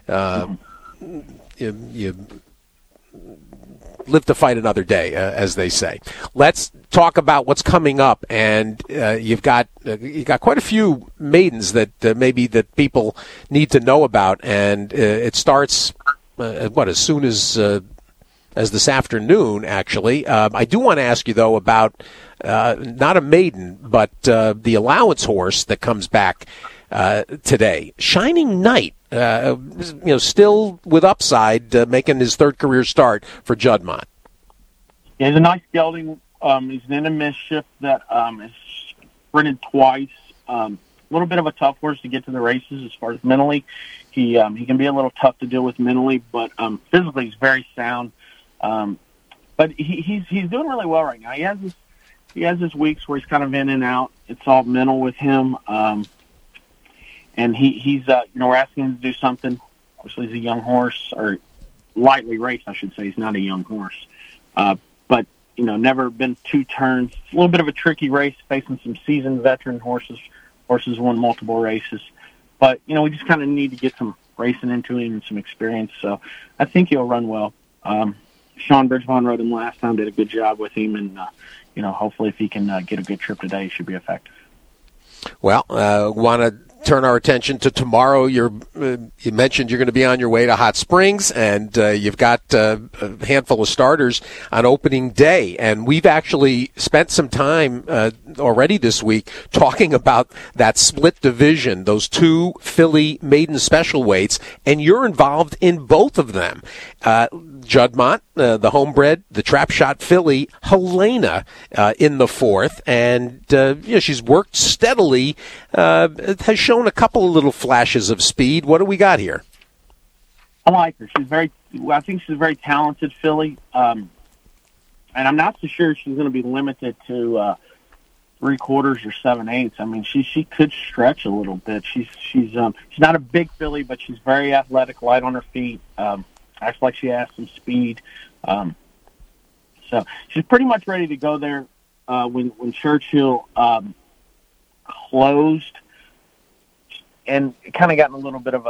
you live to fight another day, as they say. Let's talk about what's coming up, and you've got quite a few maidens that maybe that people need to know about, and it starts as soon as this afternoon. Actually, I do want to ask you though about not a maiden, but the allowance horse that comes back today, Shining Knight. Still with upside, making his third career start for Juddmonte. Yeah, he's a nice gelding. He's an Mischief that has sprinted twice. A little bit of a tough horse to get to the races as far as mentally. He can be a little tough to deal with mentally, but physically he's very sound. But he's doing really well right now. He has his weeks where he's kind of in and out. It's all mental with him. And he's we're asking him to do something. Obviously, he's a young horse, or lightly raced, I should say. He's not a young horse. But, never been two turns. It's a little bit of a tricky race, facing some seasoned veteran horses. Horses won multiple races. But, we just kind of need to get some racing into him and some experience. So I think he'll run well. Sean Bridgevon rode him last time, did a good job with him. And, hopefully if he can get a good trip today, he should be effective. Well, want to turn our attention to tomorrow. You mentioned you're going to be on your way to Hot Springs, and you've got a handful of starters on opening day. And we've actually spent some time already this week talking about that split division, those two Philly maiden special weights, and you're involved in both of them. Juddmonte, the homebred, the trap shot filly, Helena in the fourth, and she's worked steadily, has shown a couple of little flashes of speed. What do we got here? I like her. I think she's a very talented filly, and I'm not so sure she's going to be limited to 3/4 or 7/8. I mean, she could stretch a little bit. She's not a big filly, but she's very athletic, light on her feet. Acts like she has some speed. So she's pretty much ready to go there when Churchill closed, and kind of got in a little bit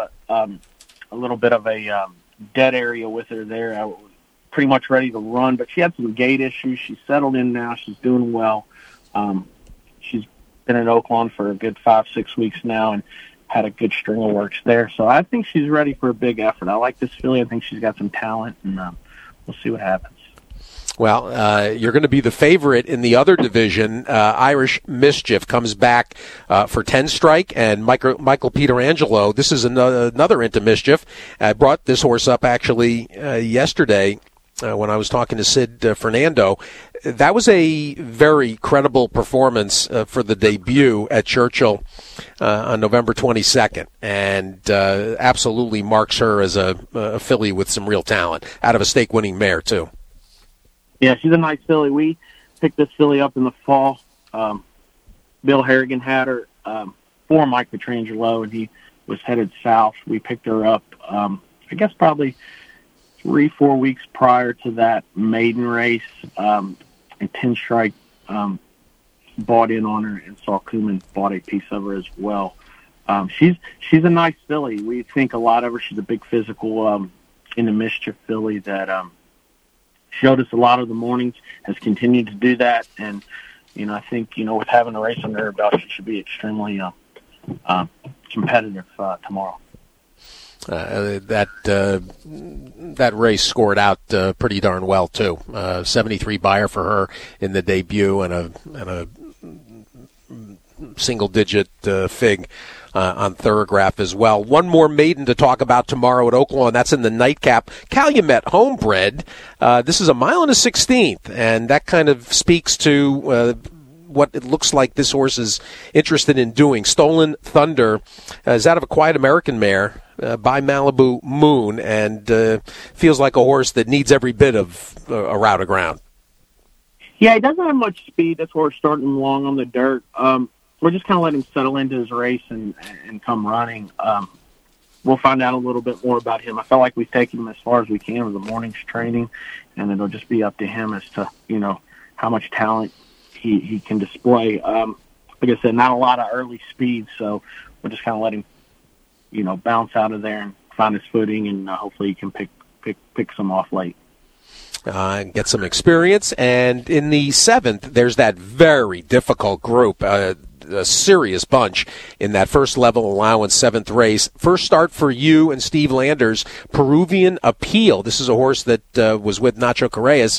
of a dead area with her there. Pretty much ready to run, but she had some gait issues. She's settled in now. She's doing well. She's been in Oaklawn for a good 5-6 weeks now, and had a good string of works there. So I think she's ready for a big effort. I like this filly. I think she's got some talent, and we'll see what happens. Well, you're going to be the favorite in the other division. Irish Mischief comes back for 10 Strike, and Michael Pietrangelo. This is another into Mischief. I brought this horse up actually yesterday when I was talking to Sid Fernando. That was a very credible performance for the debut at Churchill on November 22nd, and absolutely marks her as a filly with some real talent, out of a stake-winning mare, too. Yeah, she's a nice filly. We picked this filly up in the fall. Bill Harrigan had her for Mike Pietrangelo, and he was headed south. We picked her up, I guess probably 3-4 weeks prior to that maiden race, and 10 Strike bought in on her, and Saul Kuman bought a piece of her as well. She's a nice filly. We think a lot of her. She's a big physical in the Mischief filly that showed us a lot of the mornings, has continued to do that, and I think with having a race under her belt, she should be extremely competitive tomorrow. That race scored out pretty darn well too. 73 buyer for her in the debut, and a single-digit fig on Thorograph as well. One more maiden to talk about tomorrow at Oaklawn. That's in the nightcap. Calumet homebred. This is 1 1/16, and that kind of speaks to what it looks like this horse is interested in doing. Stolen Thunder is out of a Quiet American mare by Malibu Moon, and feels like a horse that needs every bit of a route of ground. Yeah, he doesn't have much speed. This horse starting long on the dirt. We're just kind of letting him settle into his race and come running. We'll find out a little bit more about him. I felt like we've taken him as far as we can with the morning's training, and it'll just be up to him as to, how much talent he can display. Like I said, not a lot of early speed, so we'll just kind of let him, bounce out of there and find his footing, and hopefully he can pick some off late. And get some experience. And in the 7th, there's that very difficult group, a serious bunch in that first level allowance 7th race. First start for you and Steve Landers, Peruvian Appeal. This is a horse that was with Nacho Correas.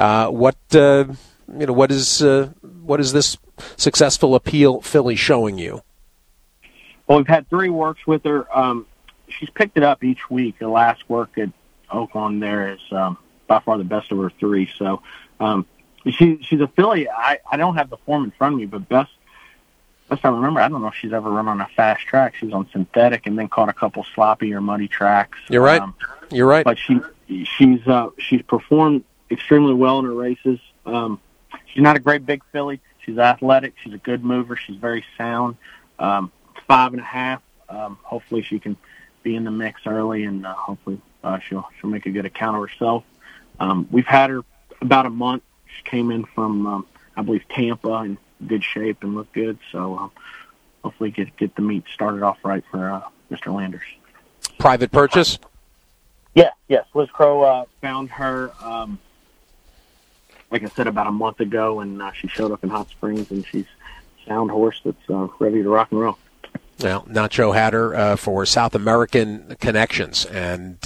What is this successful Appeal filly showing you? Well, we've had 3 works with her. She's picked it up each week. The last work at Oaklawn there is by far the best of her 3. So she's a filly. I don't have the form in front of me, but best I remember, I don't know if she's ever run on a fast track. She was on synthetic and then caught a couple sloppy or muddy tracks. You're right. You're right. But she's performed extremely well in her races. She's not a great big filly. She's athletic. She's a good mover. She's very sound. 5.5. Hopefully she can be in the mix early, and hopefully she'll make a good account of herself. We've had her about a month. She came in from, I believe, Tampa in good shape and looked good. So hopefully get the meet started off right for Mr. Landers. Private purchase? Yes. Liz Crow found her, like I said, about a month ago, and she showed up in Hot Springs, and she's a sound horse that's ready to rock and roll. Well, Nacho Hatter for South American Connections, and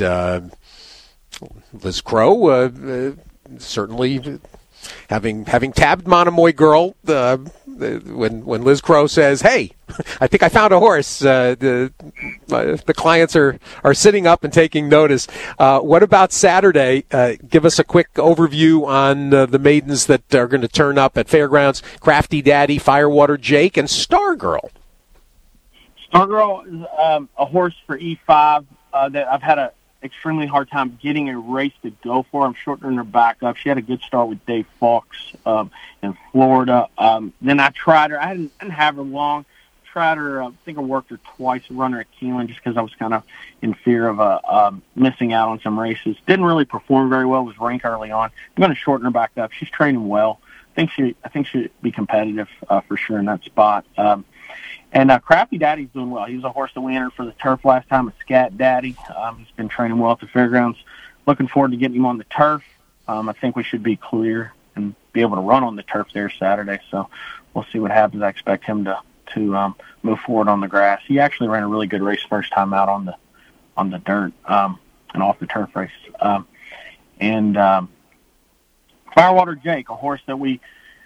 Liz Crow certainly having tabbed Monomoy Girl when Liz Crow says, "Hey, I think I found a horse." The clients are sitting up and taking notice. What about Saturday? Give us a quick overview on the maidens that are going to turn up at Fairgrounds: Crafty Daddy, Firewater Jake, and Stargirl. Stargirl is a horse for E5 that I've had an extremely hard time getting a race to go for. I'm shortening her back up. She had a good start with Dave Fawkes in Florida. Then I tried her. I didn't have her long. Tried her. I think I worked her twice, run her at Keeneland, just because I was kind of in fear of missing out on some races. Didn't really perform very well. Was ranked early on. I'm going to shorten her back up. She's training well. I think she'd be competitive for sure in that spot. And Crafty Daddy's doing well. He was a horse that we entered for the turf last time, a Scat Daddy. He's been training well at the Fairgrounds. Looking forward to getting him on the turf. I think we should be clear and be able to run on the turf there Saturday. So we'll see what happens. I expect him to move forward on the grass. He actually ran a really good race first time out on the dirt and off the turf race. And Firewater Jake, a horse that we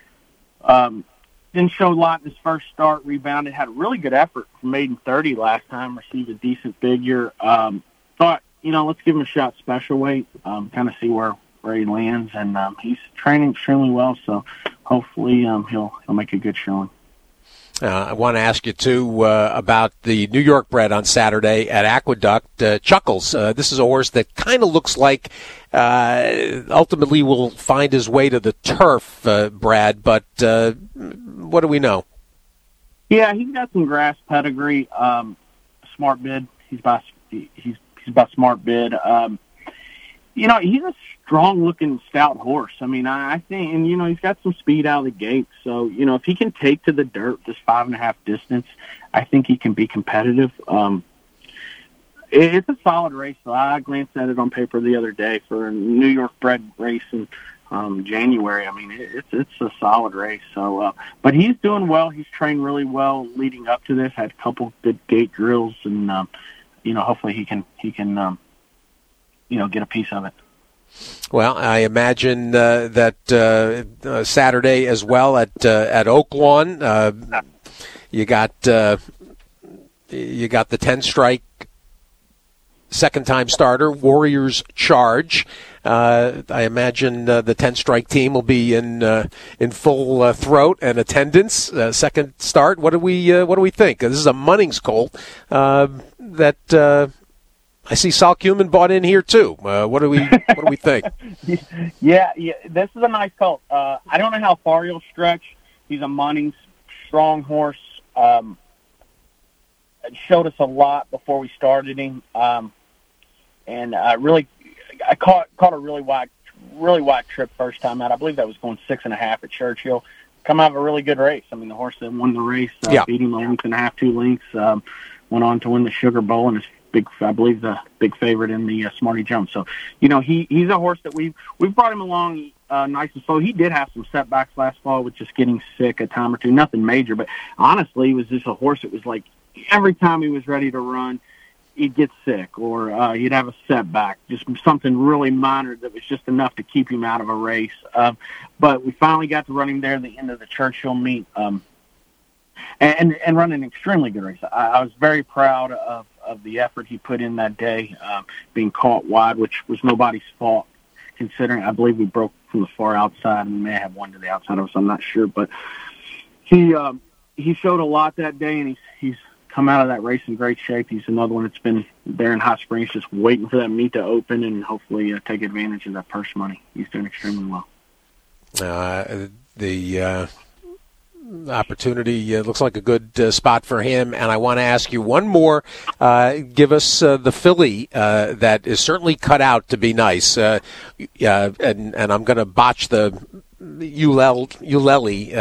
didn't show a lot in his first start, rebounded, had a really good effort from maiden 30 last time, received a decent figure. Thought, let's give him a shot special weight, kind of see where he lands, and he's training extremely well, so hopefully he'll make a good showing. I want to ask you, too, about the New York bred on Saturday at Aqueduct, Chuckles. This is a horse that kind of looks like ultimately will find his way to the turf, Brad, but what do we know? Yeah, he's got some grass pedigree, smart bid. He's by smart bid. He's a strong-looking, stout horse. I mean, I think, and, he's got some speed out of the gate. So, if he can take to the dirt this 5.5 distance, I think he can be competitive. It's a solid race. So I glanced at it on paper the other day for a New York bred race in January. I mean, it's a solid race. So, but he's doing well. He's trained really well leading up to this. Had a couple good gate drills, and hopefully he can get a piece of it. Well, I imagine that Saturday as well at Oaklawn, you got the 10-strike second-time starter, Warriors Charge. I imagine the 10-strike team will be in full throat and attendance. Second start. What do we think? This is a Munnings colt that. I see Sal Cumin bought in here too. What do we think? Yeah, this is a nice colt. I don't know how far he'll stretch. He's a Munnings strong horse. It showed us a lot before we started him, and I caught a really wide trip first time out. I believe that was going 6.5 at Churchill. Come out of a really good race. I mean, the horse that won the race beat him a length and a half, 2 lengths. Went on to win the Sugar Bowl and is I believe the big favorite in the Smarty Jump. So, he's a horse that we've brought him along nice and slow. He did have some setbacks last fall with just getting sick a time or two. Nothing major, but honestly, he was just a horse that was like every time he was ready to run, he'd get sick or he'd have a setback, just something really minor that was just enough to keep him out of a race. But we finally got to run him there at the end of the Churchill meet and run an extremely good race. I was very proud of the effort he put in that day, being caught wide, which was nobody's fault, considering I believe we broke from the far outside and we may have one to the outside of us. I'm not sure, but he showed a lot that day, and he's come out of that race in great shape. He's another one that's been there in Hot Springs, just waiting for that meet to open and hopefully take advantage of that purse money. He's doing extremely well. The opportunity looks like a good spot for him, and I want to ask you one more. Give us the filly that is certainly cut out to be nice, and I'm going to botch the Uleli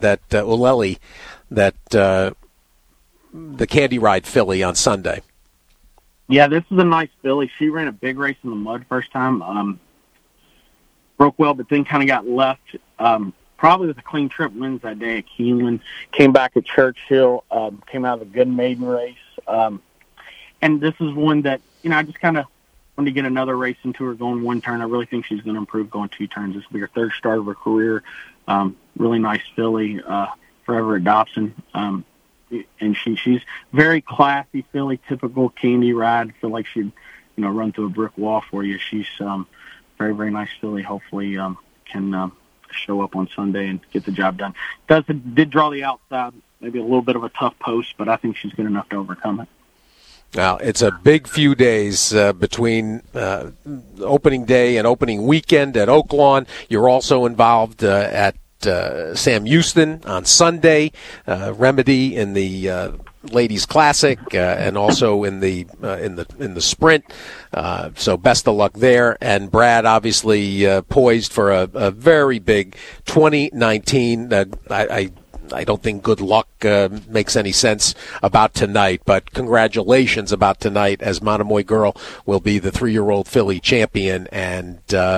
that the Candy Ride filly on Sunday. Yeah, this is a nice filly. She ran a big race in the mud first time. Broke well, but then kind of got left probably with a clean trip, wins that day at Keeneland. Came back at Churchill, came out of a good maiden race. And this is one that, I just kind of wanted to get another race into her going one turn. I really think she's going to improve going two turns. This will be her third start of her career. Really nice filly, Forever at Dobson. And she's very classy filly, typical Candy ride. I feel like she'd, run through a brick wall for you. She's very, very nice filly. Hopefully can show up on Sunday and get the job done. Did draw the outside, maybe a little bit of a tough post, but I think she's good enough to overcome it. Now, it's a big few days between opening day and opening weekend at Oaklawn. You're also involved at Sam Houston on Sunday, Remedy in the Ladies Classic, and also in the sprint. So best of luck there. And Brad, obviously poised for a very big 2019. I don't think good luck makes any sense about tonight, but congratulations about tonight, as Monomoy Girl will be the 3-year-old filly champion, and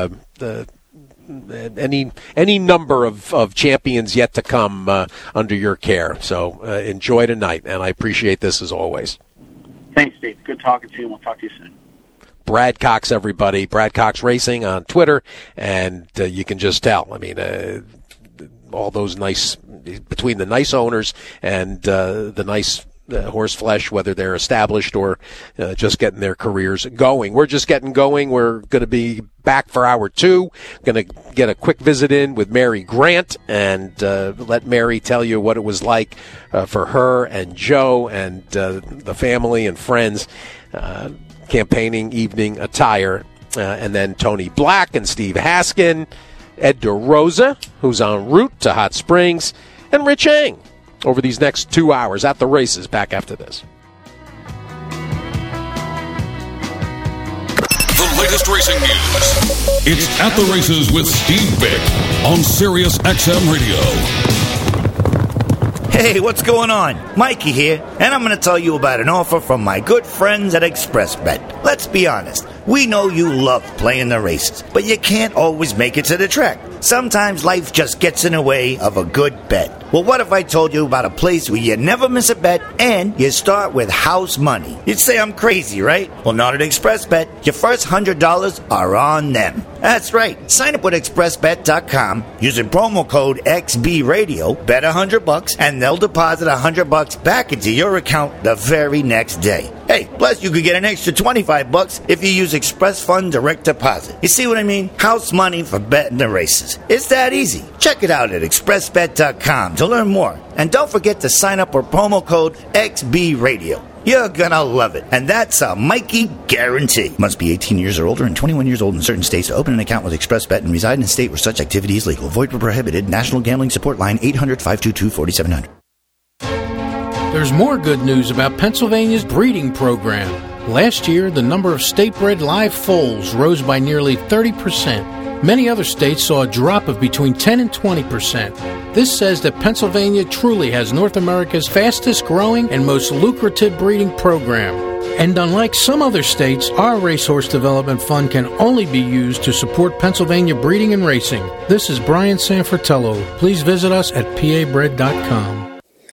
any number of champions yet to come under your care. So enjoy tonight, and I appreciate this as always. Thanks, Steve. Good talking to you, and we'll talk to you soon. Brad Cox, everybody. Brad Cox Racing on Twitter, and you can just tell. I mean, all those nice, between the nice owners and the nice horse flesh, whether they're established or just getting their careers going. We're just getting going. We're going to be back for hour 2. Going to get a quick visit in with Mary Grant and let Mary tell you what it was like for her and Joe and the family and friends campaigning evening attire. And then Tony Black and Steve Haskin, Ed DeRosa, who's en route to Hot Springs, and Rich Eng over these next 2 hours at the races. Back after this. The latest racing news. It's At the Races with Steve Bick on Sirius XM Radio. Hey, what's going on? Mikey here, and I'm going to tell you about an offer from my good friends at ExpressBet. Let's be honest. We know you love playing the races, but you can't always make it to the track. Sometimes life just gets in the way of a good bet. Well, what if I told you about a place where you never miss a bet and you start with house money? You'd say I'm crazy, right? Well, not at ExpressBet. Your first $100 are on them. That's right. Sign up with ExpressBet.com using promo code XBRadio, bet $100, and they'll deposit $100 back into your account the very next day. Hey, plus you could get an extra $25 if you use Express Fund Direct Deposit. You see what I mean? House money for betting the races. It's that easy. Check it out at ExpressBet.com to learn more. And don't forget to sign up with promo code XBRadio. You're gonna love it. And that's a Mikey guarantee. Must be 18 years or older and 21 years old in certain states to open an account with ExpressBet and reside in a state where such activity is legal. Void where prohibited. National Gambling Support Line 800-522-4700. There's more good news about Pennsylvania's breeding program. Last year, the number of state-bred live foals rose by nearly 30%. Many other states saw a drop of between 10 and 20%. This says that Pennsylvania truly has North America's fastest-growing and most lucrative breeding program. And unlike some other states, our Racehorse Development Fund can only be used to support Pennsylvania breeding and racing. This is Brian Sanfratello. Please visit us at pabred.com.